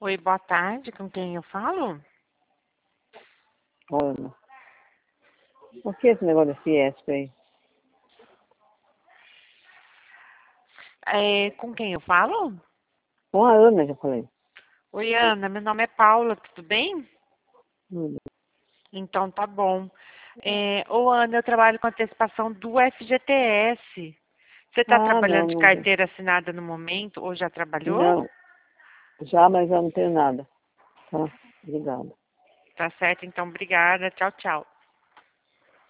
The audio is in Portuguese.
Oi, boa tarde, com quem eu falo? Ana. Por que esse negócio de Fiesp aí? Com quem eu falo? Com a Ana, já falei. Oi, Ana, meu nome é Paula, tudo bem? Tudo. Então tá bom. Ana, eu trabalho com antecipação do FGTS. Você está Ah, não, trabalhando de não tem. carteira assinada no momento ou já trabalhou? Não, já, mas eu não tenho nada. Tá? Obrigada. Tá certo, então obrigada. Tchau, tchau.